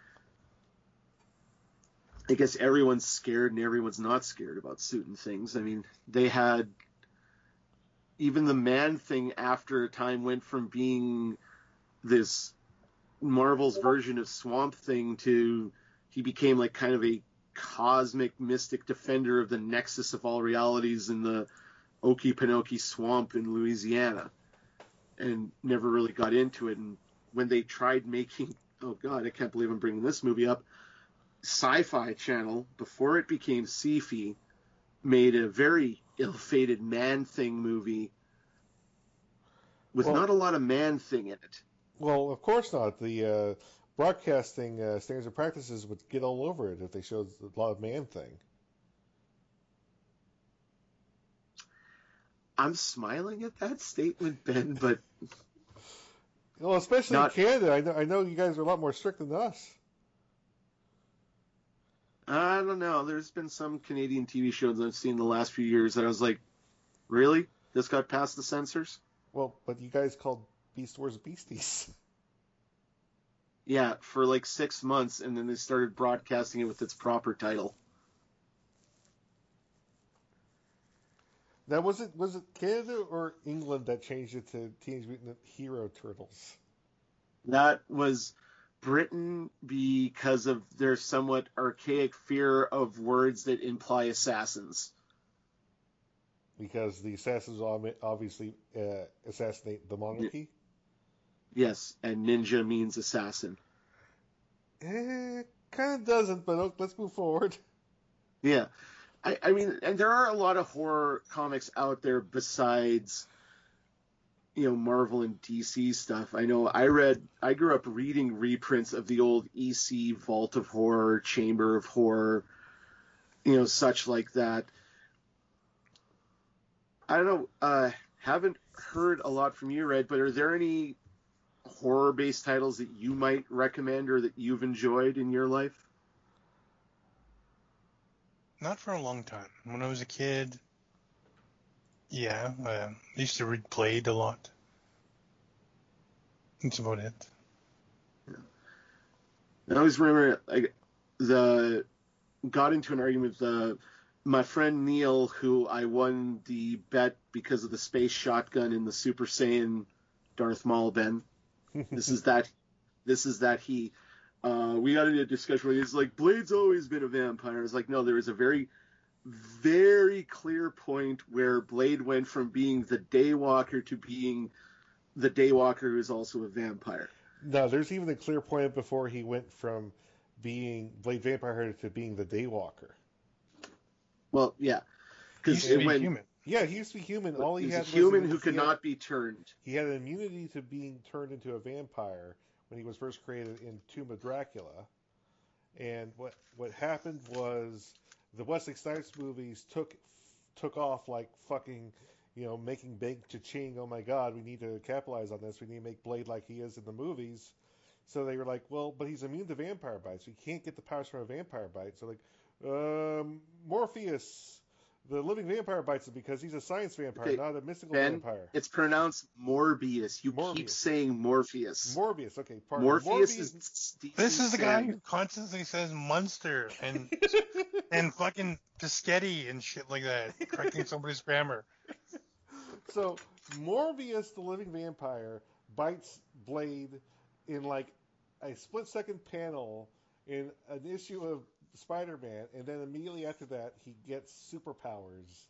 I guess everyone's scared and everyone's not scared about certain things. I mean, they had even the Man Thing after a time went from being this Marvel's version of Swamp Thing to he became like kind of a cosmic mystic defender of the nexus of all realities in the Okefenokee Swamp in Louisiana, and never really got into it. And when they tried making, oh God, I can't believe I'm bringing this movie up, Sci-Fi Channel, before it became Sci-Fi, made a very ill-fated Man-Thing movie with Well- not a lot of Man-Thing in it. Well, of course not. The uh, broadcasting uh, standards and practices would get all over it if they showed a lot of Man Thing. I'm smiling at that statement, Ben, but Well, especially Not- in Canada. I know, I know you guys are a lot more strict than us. I don't know. There's been some Canadian T V shows I've seen the last few years that I was like, really? This got past the censors? Well, but you guys called Beast Wars Beasties. Yeah, for like six months, and then they started broadcasting it with its proper title. Now, was it was it Canada or England that changed it to Teenage Mutant Hero Turtles? That was Britain because of their somewhat archaic fear of words that imply assassins. Because the assassins ob- obviously uh, assassinate the monarchy. Yes, and ninja means assassin. Eh, kind of doesn't, but oh, let's move forward. Yeah. I, I mean, and there are a lot of horror comics out there besides, you know, Marvel and D C stuff. I know I read, I grew up reading reprints of the old E C Vault of Horror, Chamber of Horror, you know, such like that. I don't know. Uh, haven't heard a lot from you, Red, but are there any horror-based titles that you might recommend or that you've enjoyed in your life? Not for a long time. When I was a kid, yeah, uh, I used to read Blade a lot. That's about it. I always remember like the got into an argument with uh, my friend Neil, who I won the bet because of the space shotgun in the Super Saiyan Darth Maul Ben. This is that. This is that he. Uh, we got into a discussion where he's like, Blade's always been a vampire. I was like, no, there was a very, very clear point where Blade went from being the Daywalker to being the Daywalker who is also a vampire. No, there's even a clear point before he went from being Blade Vampire Hunter to being the Daywalker. Well, yeah, He used because to it be went. human. Yeah, he used to be human. All he He's had a was human an- who could he had- not be turned. He had an immunity to being turned into a vampire when he was first created in Tomb of Dracula. And what what happened was the Wesley Snipes movies took took off like fucking, you know, making bank cha-ching. Oh my God, we need to capitalize on this. We need to make Blade like he is in the movies. So they were like, well, but he's immune to vampire bites. So he can't get the powers from a vampire bite. So like, um, Morpheus, the living vampire bites him because he's a science vampire, Okay, not a mystical Ben, vampire. it's pronounced Morbius. You keep Morbius. saying Morpheus. Morbius, okay, pardon. Morpheus Morbius. is Stephen This is the guy Sandler. who constantly says Munster and and fucking Piscetti and shit like that, correcting somebody's grammar. So Morbius, the living vampire, bites Blade in like a split second panel in an issue of Spider-Man, and then immediately after that he gets superpowers.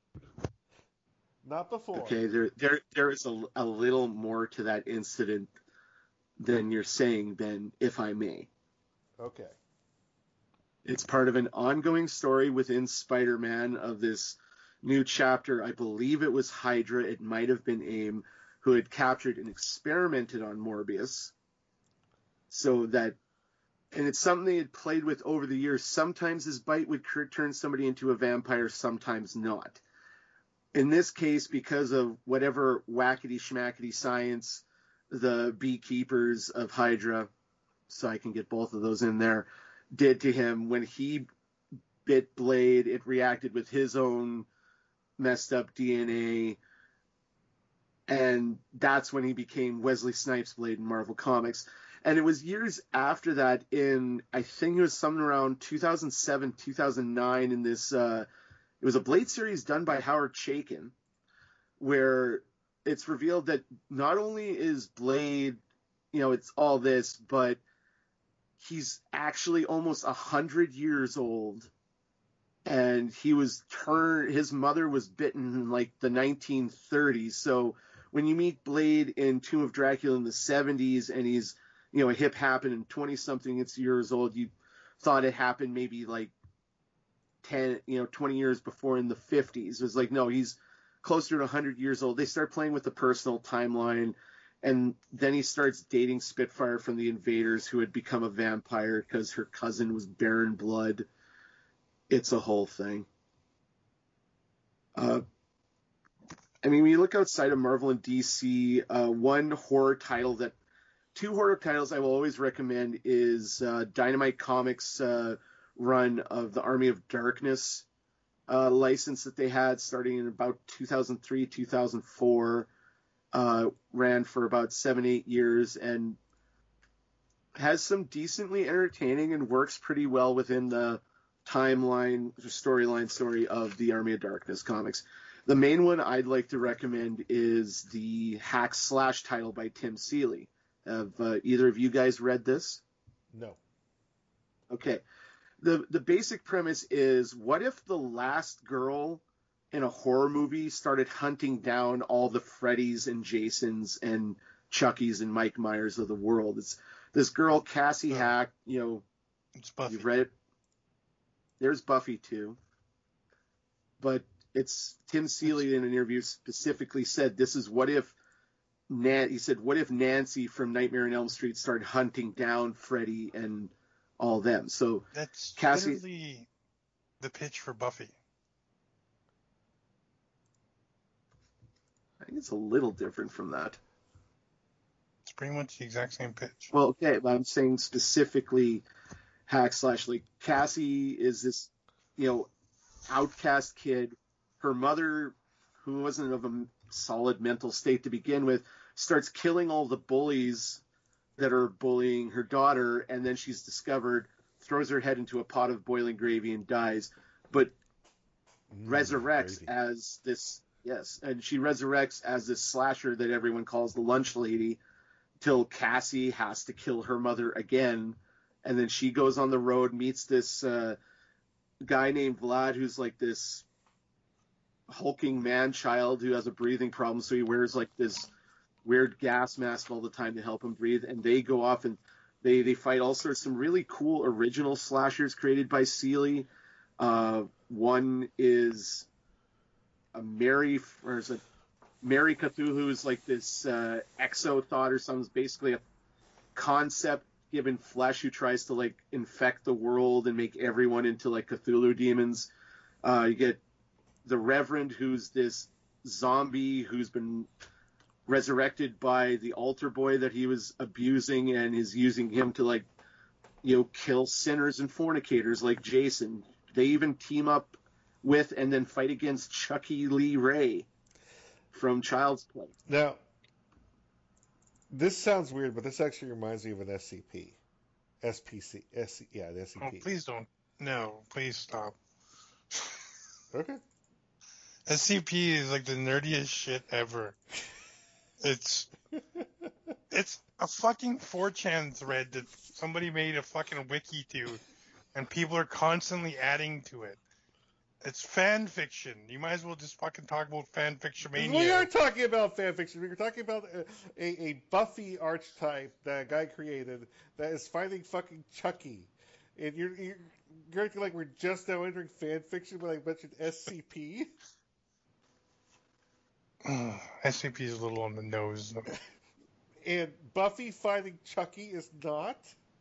Not before. Okay, there, there, there is a, a little more to that incident than you're saying, Ben, if I may. Okay. It's part of an ongoing story within Spider-Man of this new chapter. I believe it was Hydra. It might have been AIM, who had captured and experimented on Morbius. So that, and it's something they had played with over the years. Sometimes his bite would turn somebody into a vampire, sometimes not. In this case, because of whatever wackety schmackety science the beekeepers of Hydra, so I can get both of those in there, did to him, when he bit Blade, it reacted with his own messed up D N A, and that's when he became Wesley Snipes Blade in Marvel Comics. And it was years after that, in I think it was something around two thousand seven, two thousand nine, in this uh, it was a Blade series done by Howard Chaykin, where it's revealed that not only is Blade, you know, it's all this, but he's actually almost a hundred years old, and he was turned. His mother was bitten in like the nineteen thirties. So when you meet Blade in Tomb of Dracula in the seventies, and he's, you know, a hip happened and twenty something years old, you thought it happened maybe like ten, you know, twenty years before in the fifties. It was like, no, he's closer to a hundred years old. They start playing with the personal timeline. And then he starts dating Spitfire from the Invaders, who had become a vampire because her cousin was Baron Blood. It's a whole thing. Uh, I mean, when you look outside of Marvel and D C, uh, one horror title that, two horror titles I will always recommend is uh, Dynamite Comics' uh, run of the Army of Darkness uh, license that they had starting in about two thousand three, two thousand four. Uh, ran for about seven, eight years, and has some decently entertaining and works pretty well within the timeline, storyline story of the Army of Darkness comics. The main one I'd like to recommend is the Hack Slash title by Tim Seeley. Have uh, either of you guys read this? No. Okay. The the basic premise is, what if the last girl in a horror movie started hunting down all the Freddys and Jasons and Chuckies and Mike Myers of the world? It's this girl, Cassie Oh. Hack, you know, It's Buffy. you've read it. There's Buffy too. But it's Tim Seeley in an interview specifically said, this is what if, Nan- he said, what if Nancy from Nightmare on Elm Street started hunting down Freddy and all them? So That's Cassie- literally the pitch for Buffy. think it's a little different from that. It's pretty much the exact same pitch. Well, okay, but I'm saying specifically hack slash. Like Cassie is this, you know, outcast kid. Her mother, who wasn't of a solid mental state to begin with, starts killing all the bullies that are bullying her daughter, and then she's discovered, throws her head into a pot of boiling gravy and dies, but Mm, resurrects gravy. as this, yes, and she resurrects as this slasher that everyone calls the lunch lady, till Cassie has to kill her mother again, and then she goes on the road, meets this uh, guy named Vlad, who's like this hulking man-child who has a breathing problem, so he wears like this weird gas mask all the time to help him breathe, and they go off and they, they fight all sorts of some really cool original slashers created by Seeley. Uh, one is a Mary, or is it Mary Cthulhu, is like this uh, exo thought or something. It's basically a concept given flesh who tries to like infect the world and make everyone into like Cthulhu demons. Uh, you get the Reverend, who's this zombie who's been resurrected by the altar boy that he was abusing and is using him to like, you know, kill sinners and fornicators like Jason. They even team up with and then fight against Chucky Lee Ray from Child's Play. Now, this sounds weird, but this actually reminds me of an S C P. S P C. S C, yeah, the S C P. Oh, please don't. No, please stop. Okay. S C P is like the nerdiest shit ever. It's it's a fucking four chan thread that somebody made a fucking wiki to, and people are constantly adding to it. It's fan fiction. You might as well just fucking talk about fan fiction mania. We are talking about fan fiction. We are talking about a, a, a Buffy archetype that a guy created that is fighting fucking Chucky. And you're, you're, you're acting like we're just now entering fan fiction when I mentioned S C P. S C P is a little on the nose. And Buffy fighting Chucky is not?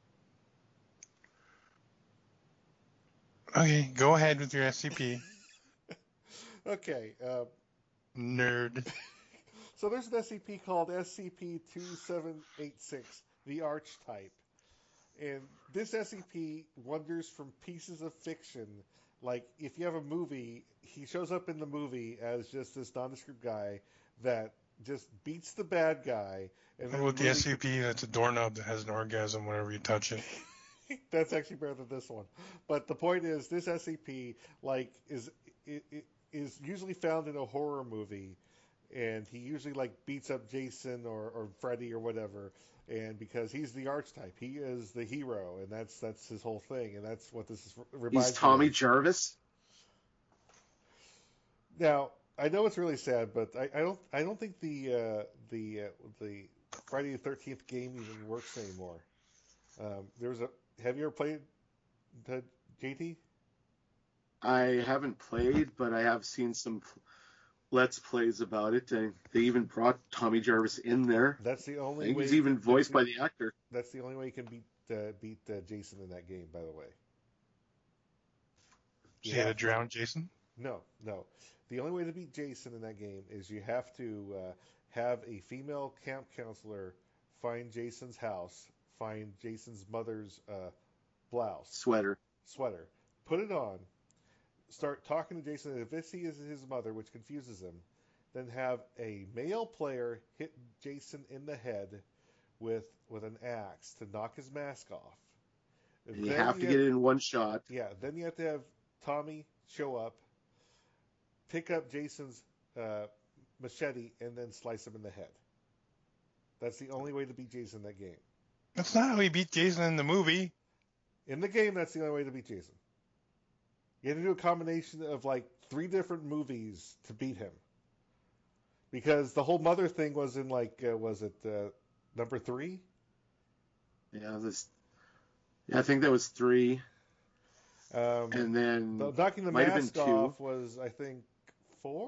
Okay, go ahead with your S C P. Okay. Uh, Nerd. so there's an S C P called S C P two seven eight six, the Archetype. And this S C P wanders from pieces of fiction. Like, if you have a movie, he shows up in the movie as just this nondescript guy that just beats the bad guy. And How then about the the movie- S C P that's a doorknob that has an orgasm whenever you touch it? That's actually better than this one. But the point is, this S C P like is is usually found in a horror movie, and he usually like beats up Jason or, or Freddy or whatever. And because he's the archetype, he is the hero, and that's that's his whole thing, and that's what this is. Reminds He's Tommy me of. Jarvis. Now, I know it's really sad, but I, I don't I don't think the uh, the uh, the Friday the thirteenth game even works anymore. Um, there was a. Have you ever played the J T? I haven't played, but I have seen some Let's Plays about it. And they even brought Tommy Jarvis in there. That's the I only think way. he's even voiced by that's the actor. the, that's the only way you can beat uh, beat uh, Jason in that game. By the way. So you had to drown Jason? No, no. The only way to beat Jason in that game is you have to uh, have a female camp counselor find Jason's house, find Jason's mother's uh, blouse, Sweater. sweater, put it on, start talking to Jason. If this he is his mother, which confuses him, then have a male player hit Jason in the head with with an axe to knock his mask off. And you Then have to get it in one shot. Yeah, then you have to have Tommy show up, pick up Jason's uh, machete, and then slice him in the head. That's the only way to beat Jason in that game. That's not how he beat Jason in the movie. In the game, that's the only way to beat Jason. You had to do a combination of like three different movies to beat him. Because the whole mother thing was in like, uh, was it uh, number three? Yeah, this. Yeah, I think that was three. Um, And then the, knocking the might have mask been two. off was, I think, four?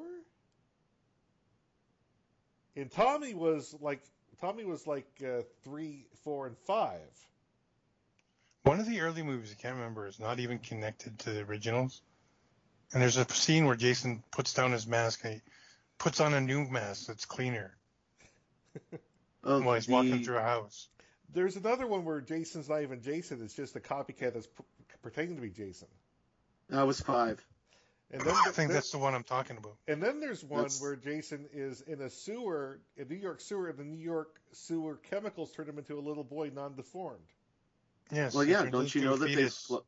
And Tommy was like, Tommy was like uh, three, four, and five. One of the early movies, I can't remember, is not even connected to the originals. And there's a scene where Jason puts down his mask and he puts on a new mask that's cleaner Oh, while he's the- walking through a house. There's another one where Jason's not even Jason; it's just a copycat that's p- pretending to be Jason. That was five. And then, I think then- that's the one I'm talking about. and then there's one That's- where Jason is in a sewer, a New York sewer, and the New York sewer chemicals turn him into a little boy, non-deformed. Yes. Well, he yeah, turns don't you into know a that they... fetus. Flo-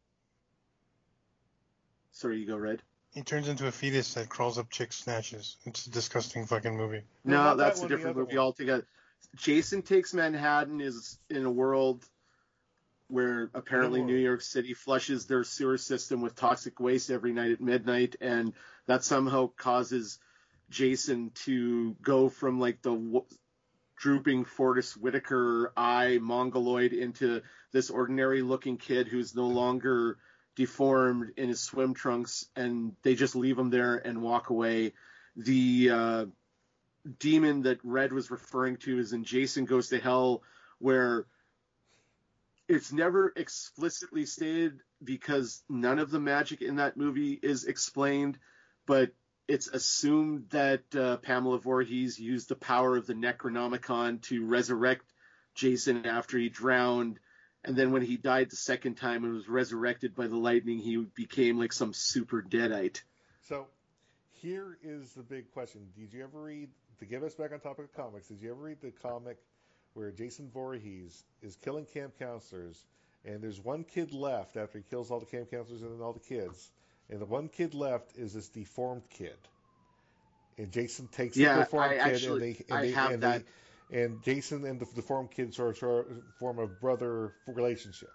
Sorry, you go, Red. He turns into a fetus that crawls up chick snatches. It's a disgusting fucking movie. No, No, not that that's a one, the different other movie one. altogether. Jason Takes Manhattan is in a world where apparently world. New York City flushes their sewer system with toxic waste every night at midnight, and that somehow causes Jason to go from like the w- drooping Forrest Whitaker eye mongoloid into this ordinary looking kid who's no longer deformed in his swim trunks, and they just leave him there and walk away. The uh, demon that Red was referring to is in Jason Goes to Hell, where it's never explicitly stated because none of the magic in that movie is explained, but it's assumed that uh, Pamela Voorhees used the power of the Necronomicon to resurrect Jason after he drowned, and then when he died the second time and was resurrected by the lightning, he became like some super deadite. So here is the big question: did you ever read, to get us back on topic of comics, did you ever read the comic where Jason Voorhees is killing camp counselors, and there's one kid left after he kills all the camp counselors and then all the kids, and the one kid left is this deformed kid, and Jason takes Yeah, the deformed I kid actually- and they and I they, have and, that. they and Jason and the deformed kid sort of, sort of form a brother relationship.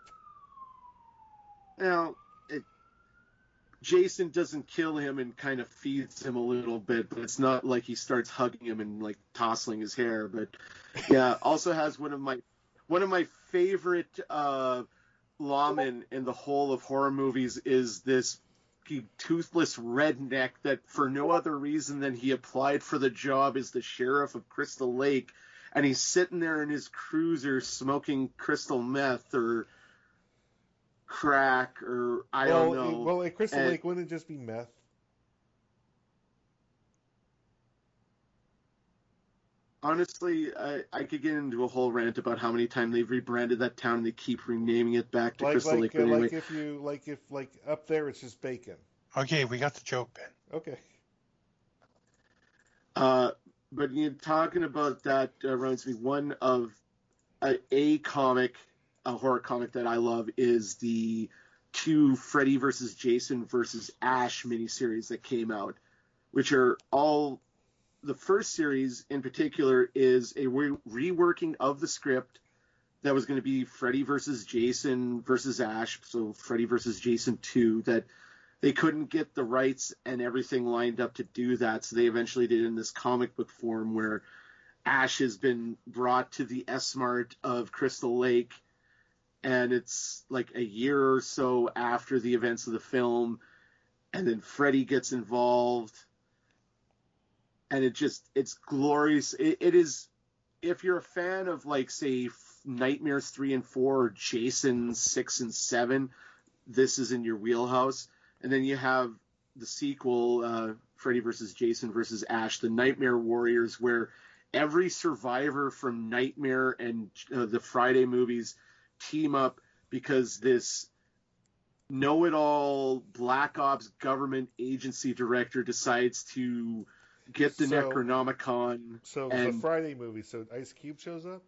Now, it, Jason doesn't kill him and kind of feeds him a little bit, but it's not like he starts hugging him and like tossing his hair. But yeah, also has one of my one of my favorite uh, lawmen in the whole of horror movies is this toothless redneck that for no other reason than he applied for the job as the sheriff of Crystal Lake, and he's sitting there in his cruiser smoking crystal meth or crack or I well, don't know. well, at Crystal And- Lake, wouldn't it just be meth? Honestly, I, I could get into a whole rant about how many times they've rebranded that town and they keep renaming it back to Like, Crystal like, Lake. uh, But anyway, like if you, like if, like up there, it's just bacon. Okay, we got the joke, Ben. Okay. uh, but you know, talking about that uh, reminds me one of a, a comic, a horror comic that I love is the two Freddy versus Jason versus Ash miniseries that came out, which are all. The first series in particular is a re- reworking of the script that was going to be Freddy versus Jason versus Ash, so Freddy versus Jason two, that they couldn't get the rights and everything lined up to do that, so they eventually did it in this comic book form where Ash has been brought to the S-Mart of Crystal Lake, and it's like a year or so after the events of the film, and then Freddy gets involved. And it just, it's glorious. It, it is, if you're a fan of, like, say, Nightmares three and four or Jason six and seven, this is in your wheelhouse. And then you have the sequel, uh, Freddy versus Jason versus Ash, the Nightmare Warriors, where every survivor from Nightmare and uh, the Friday movies team up because this know-it-all Black Ops government agency director decides to get the So- Necronomicon. So it's And- a Friday movie. So Ice Cube shows up.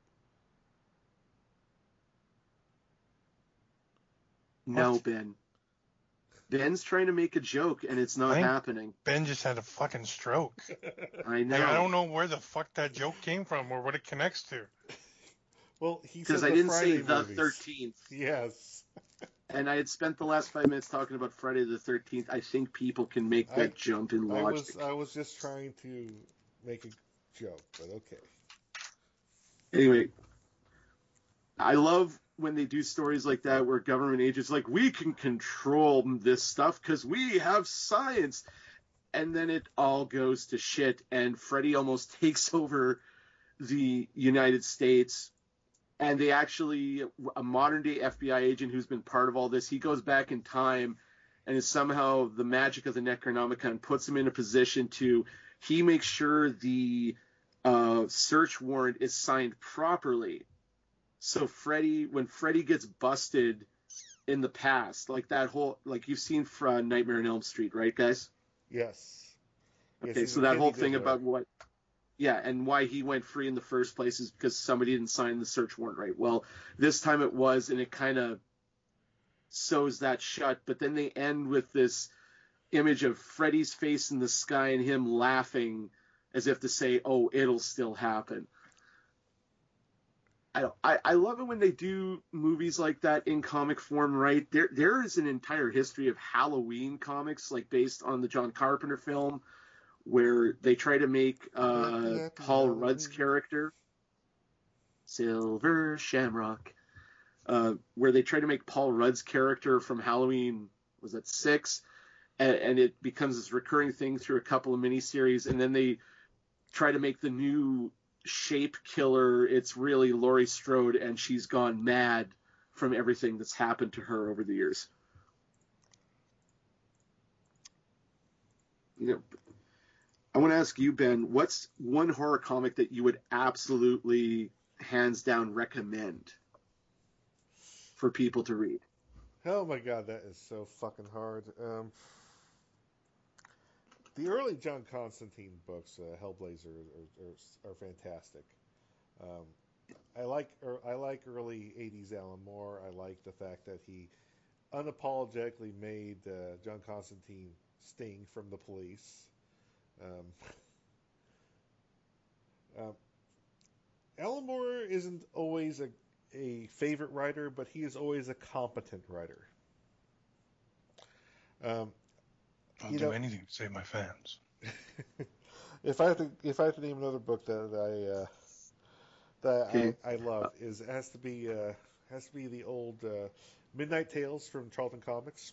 No, What? Ben. Ben's trying to make a joke, and it's not I think- happening. Ben just had a fucking stroke. I know. Like, I don't know where the fuck that joke came from or what it connects to. Well, he said Because I the didn't Friday say the movies. thirteenth. Yes. And I had spent the last five minutes talking about Friday the thirteenth. I think people can make that I- jump in I logic. was I was just trying to make a joke, but okay. Anyway, I love when they do stories like that where government agents like, we can control this stuff because we have science. And then it all goes to shit, and Freddy almost takes over the United States. And they actually, a modern day F B I agent who's been part of all this, he goes back in time and is somehow the magic of the Necronomicon puts him in a position to he makes sure the uh, search warrant is signed properly. So Freddy, when Freddy gets busted in the past, like that whole, like you've seen from Nightmare on Elm Street, right, guys? Yes. Okay, yes, so that whole thing about what, yeah, and why he went free in the first place is because somebody didn't sign the search warrant right. Well, this time it was, and it kind of sews that shut. But then they end with this image of Freddy's face in the sky and him laughing as if to say, "Oh, it'll still happen." I, I, I love it when they do movies like that in comic form, right? There there is an entire history of Halloween comics, like based on the John Carpenter film, where they try to make uh, Paul Rudd's character, Silver Shamrock, uh, where they try to make Paul Rudd's character from Halloween, was that six? And, and it becomes this recurring thing through a couple of miniseries, and then they try to make the new Shape Killer. It's really Laurie Strode, and she's gone mad from everything that's happened to her over the years. You know, I want to ask you, Ben, what's one horror comic that you would absolutely, hands down, recommend for people to read? Oh my god, that is so fucking hard. Um, the early John Constantine books, uh, Hellblazer, are, are, are fantastic. Um, I like er, I like early eighties Alan Moore. I like the fact that he unapologetically made uh, John Constantine sting from the police. Um, um, Alan Moore isn't always a, a favorite writer, but he is always a competent writer. Um, I'll you do know, anything to save my fans. if I have to, if I have to name another book that, that I uh, that Okay. I, I love, is it has to be uh, has to be the old uh, Midnight Tales from Charlton Comics.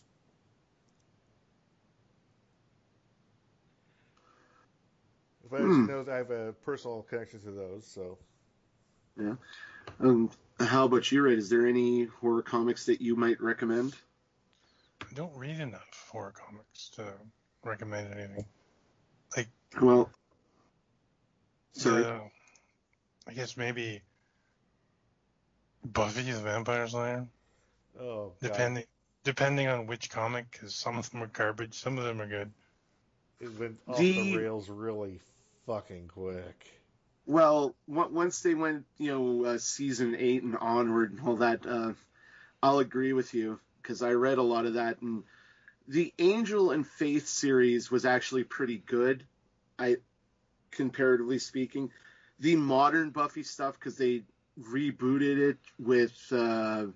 If I Hmm. know, I have a personal connection to those. So Yeah. Um, how about you, Ray? Is there any horror comics that you might recommend? I don't read enough horror comics to recommend anything. Like, Well, sorry. the, I guess maybe Buffy the Vampire Slayer. oh, God. Depending depending on which comic, because some of them are garbage, some of them are good. It went off The- the rails really fucking quick. Well, on- once they went, you know, uh, season eight and onward and all that, uh, I'll agree with you because I read a lot of that. And the Angel and Faith series was actually pretty good, I comparatively speaking. The modern Buffy stuff, because they rebooted it with, uh,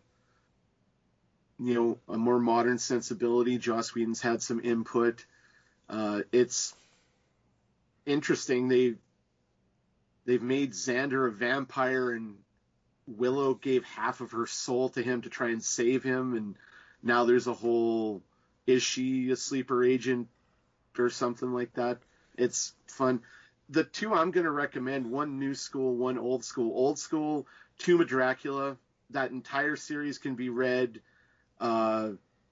you know, a more modern sensibility. Joss Whedon's had some input. Uh, it's interesting. They they've made Xander a vampire, and Willow gave half of her soul to him to try and save him. And now there's a whole, is she a sleeper agent or something like that? It's fun. The two I'm going to recommend, one new school, one old school. Old school, Tomb of Dracula. That entire series can be read. Uh,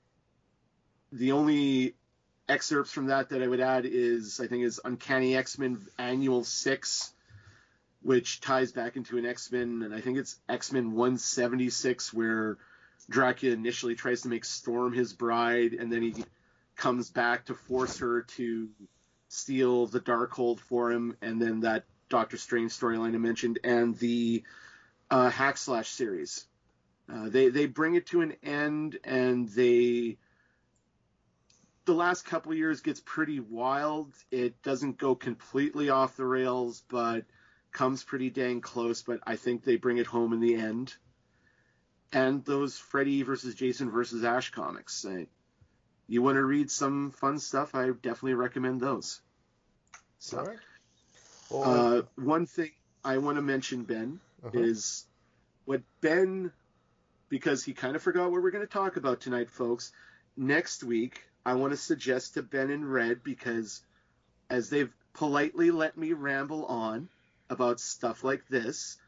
the only excerpts from that that I would add is, I think, is Uncanny X-Men Annual six, which ties back into an X-Men, and I think it's X-Men one seventy-six, where Dracula initially tries to make Storm his bride, and then he comes back to force her to steal the Darkhold for him, and then that Doctor Strange storyline I mentioned, and the uh, Hack Slash series. Uh, they they bring it to an end, and they the last couple of years gets pretty wild. It doesn't go completely off the rails, but comes pretty dang close. But I think they bring it home in the end. And those Freddy versus Jason versus Ash comics. Uh, you want to read some fun stuff? I definitely recommend those. So, All right. Well, uh, one thing I want to mention, Ben, uh-huh. is what Ben, because he kind of forgot what we're going to talk about tonight, folks. Next week, I want to suggest to Ben and Red, because as they've politely let me ramble on about stuff like this,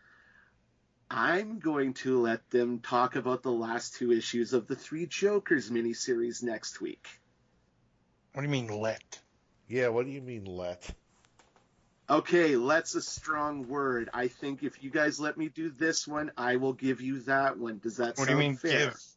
I'm going to let them talk about the last two issues of the Three Jokers miniseries next week. What do you mean let? Yeah, what do you mean let? Okay, let's a strong word. I think if you guys let me do this one, I will give you that one. Does that What sound do you mean fair? give?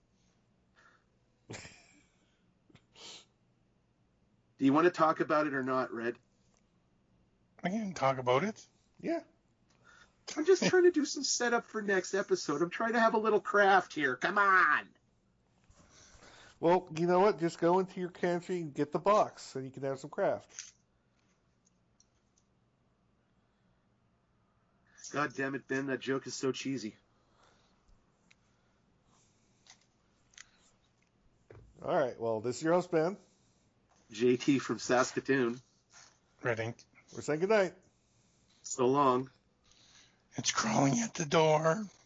Do you want to talk about it or not, Red? I can talk about it. Yeah. I'm just trying to do some setup for next episode. I'm trying to have a little craft here. Come on. Well, you know what? Just go into your pantry and get the box, and you can have some craft. God damn it, Ben. That joke is so cheesy. All right. Well, this is your host, Ben. J T from Saskatoon. Red ink. We're saying goodnight. So long. It's crawling at the door.